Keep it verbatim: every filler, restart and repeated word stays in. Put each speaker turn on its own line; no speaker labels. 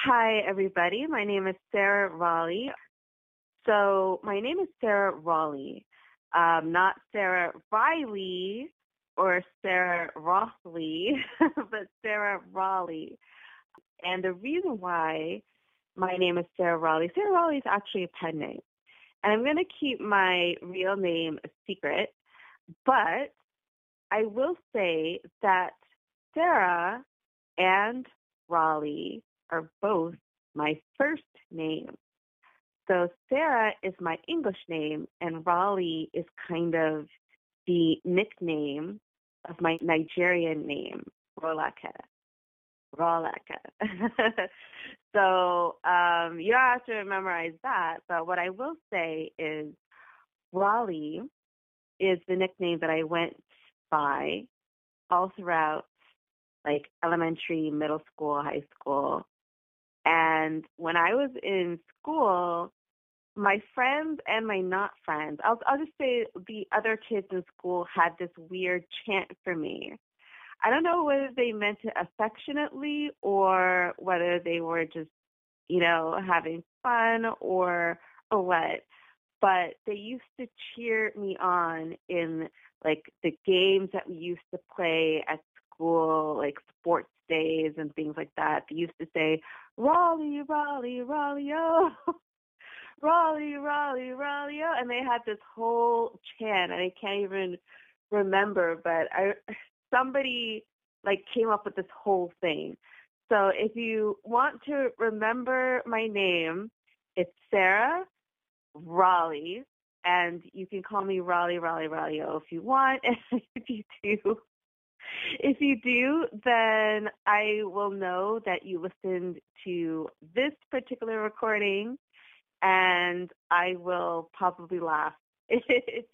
Hi, everybody. My name is Sarah Raleigh. So, my name is Sarah Raleigh, um, not Sarah Riley or Sarah Rothley, but Sarah Raleigh. And the reason why my name is Sarah Raleigh, Sarah Raleigh is actually a pen name. And I'm going to keep my real name a secret, but I will say that Sarah and Raleigh are both my first name. So Sarah is my English name, and Raleigh is kind of the nickname of my Nigerian name, Rolake. Rolake. so um, you don't have to memorize that, but what I will say is Raleigh is the nickname that I went by all throughout like elementary, middle school, high school. And when I was in school, my friends and my not friends, I'll, I'll just say the other kids in school had this weird chant for me. I don't know whether they meant it affectionately or whether they were just, you know, having fun or, or what. But they used to cheer me on in like the games that we used to play at school, like sports days and things like that. They used to say, Raleigh, Raleigh, Raleigh, oh, Raleigh, Raleigh, Raleigh, oh. And they had this whole chant, and I can't even remember, but I somebody like came up with this whole thing. So if you want to remember my name, it's Sarah Raleigh, and you can call me Raleigh, Raleigh, Raleigh, oh, if you want. And if you do, if you do, then I will know that you listened to this particular recording, and I will probably laugh